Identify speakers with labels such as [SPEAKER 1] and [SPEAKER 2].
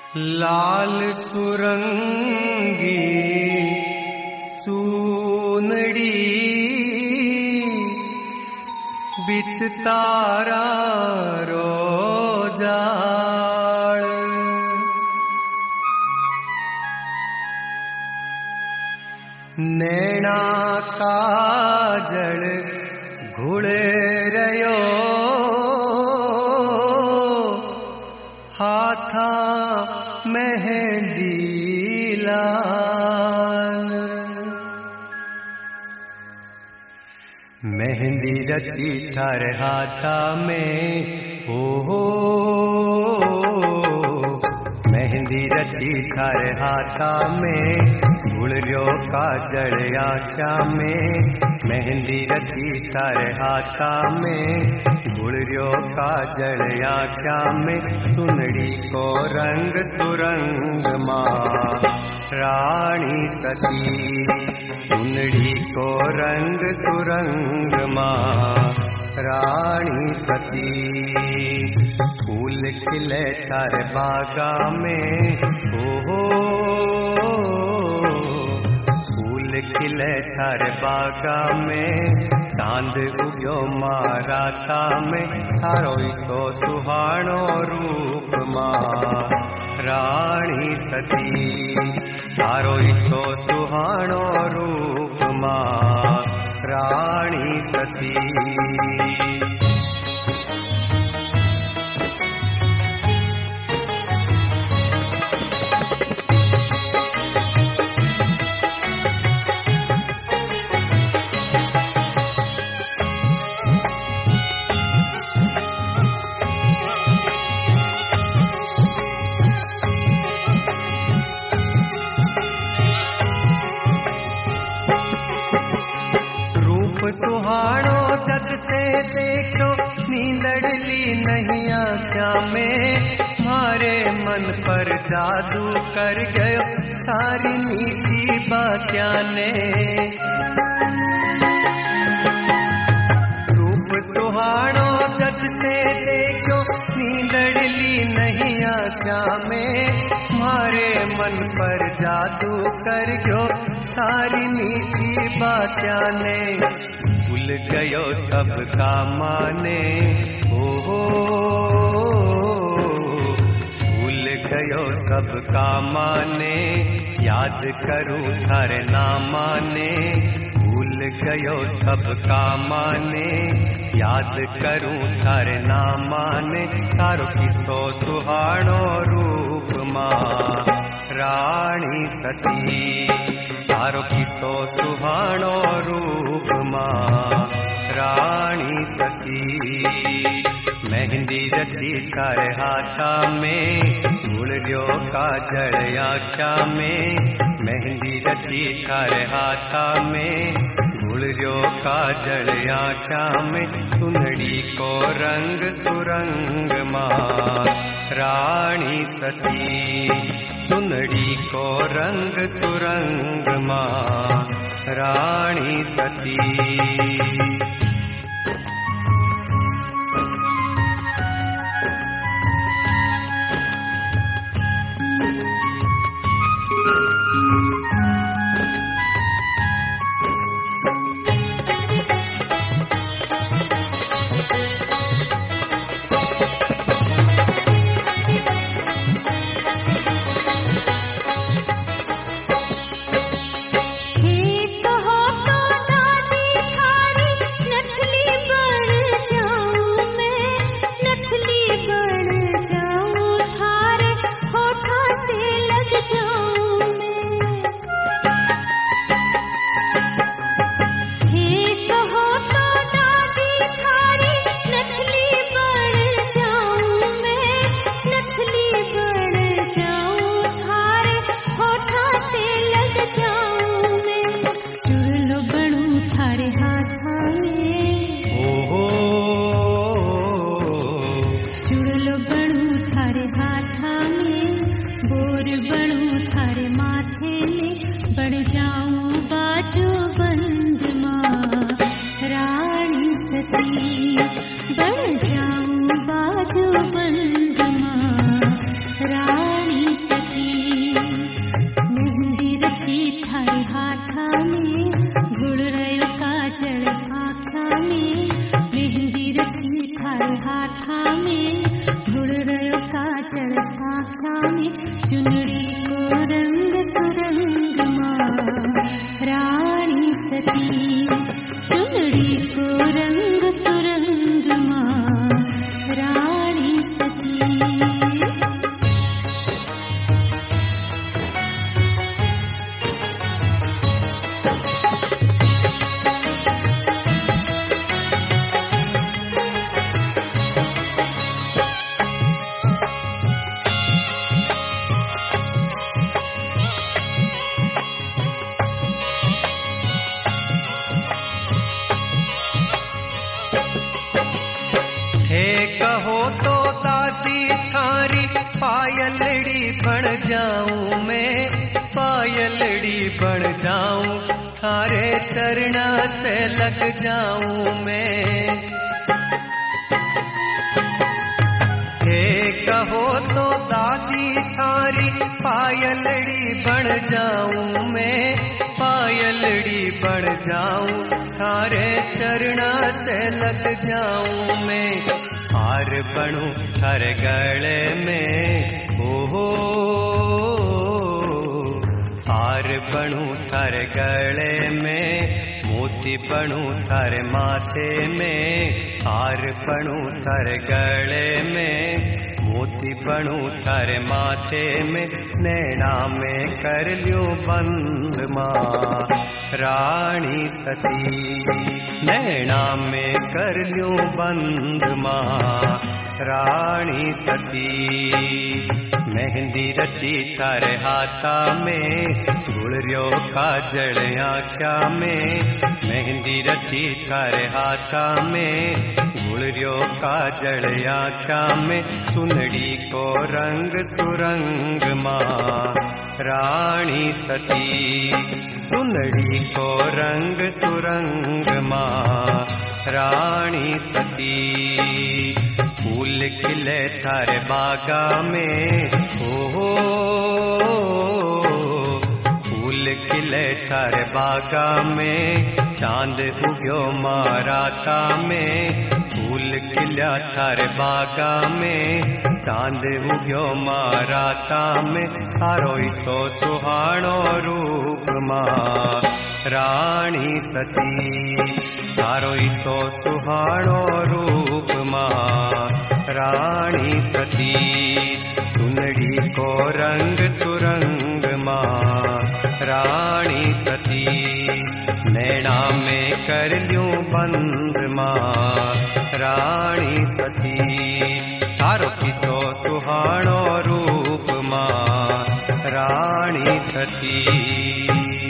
[SPEAKER 1] लाल सुरंगी चूनड़ी बिच तारा रोजाड़ नैना काजल घुड़ रयो हाथा मेहंदी लाल मेहंदी रची थार हाथा में हो मेहंदी रची थार हाथा में गुड़ियो काजल आँचा में मेहंदी रची थार हाथा में गुड़ियो काजल आँचा में सुनड़ी को रंग सुरंग माँ रानी सती सुनड़ी को रंग सुरंग माँ रानी सती फूल खिले थार बागा में हो फूल खिले थार बागा में चांद उगो माराता में थारो तो सुहानो रूप माँ रानी सती थारो तो सुहानो रूप माँ रानी सती सुहानो जग से देखो नींदड़ली नहीं आँखा में मारे मन पर जादू कर गयो सारी मीठी बात्या ने रूप सुहानो जग से देखो नींदड़ली नहीं आँखा में मारे मन पर जादू कर गयो सारी मीठी बात्या ने भूल गयो सबका माने हो भूल गयो सबका माने याद करूं थारे ना माने भूल गयो सबका माने याद करूं थारे ना माने थारो किसो सुहानो रूप माँ रानी सती थारो किसो सुहानो रूप माँ रानी सती मेहंदी रची थारे हाथा में गुड़ियो काजल आँखा में मेहंदी रची थारे हाथा में गुड़ियो काजल आँखा में सुनड़ी को रंग सुरंग माँ रानी सती सुनड़ी को रंग सुरंग माँ रानी सती
[SPEAKER 2] बढ़ जाऊं बाजू बंद माँ रानी थारे हाथा में, घुड़ रयो काजल आँखा में, चुनरी को रंग सुरंग मां रानी सती, चुनरी को रंग सुरंग मां रानी सती।
[SPEAKER 1] कहो तो दादी थारी पायलड़ी बन जाऊं मैं, पायलड़ी बन जाऊं, थारे चरणा से लग जाऊं मैं। हे कहो तो दादी थारी पायलड़ी बन जाऊं मैं, पायलड़ी बन जाऊं, थारे चरणा से लग जाऊं मैं। हार बनूं थारे गले में, ओहो हार बनूं थारे गले में, मोती बनूं थारे माथे में, हार बनूं थारे गले में, मोती बनूं थारे माथे में, नैना में कर लूं बंद मां रानी सती, नैना में कर लूं बंद मां रानी सती। मेहंदी रची थारे हाथा में, गुड़रियो काजल आँखा में, मेहंदी रची थारे हाथा में, गुड़रियो काजल आँखा में, सुनड़ी को रंग सुरंग मां रानी सती, सुनड़ी को रंग सुरंग मां रानी सती। फूल खिले थारे बागा में, ओहो फूल खिले थारे बागा में, चांद उग्यो माराता में, फूल खिल्या थारे बागा में, चांद उग्यो माराता में, थारो तो सुहानो रूप मां रानी सती, थारो तो सुहानो रूप मां रानी सती। सुनड़ी को रंग सुरंग मां रानी सती, नैना में कर लूं बंद मां रानी सती, थारो तो सुहानो रूप मां रानी सती।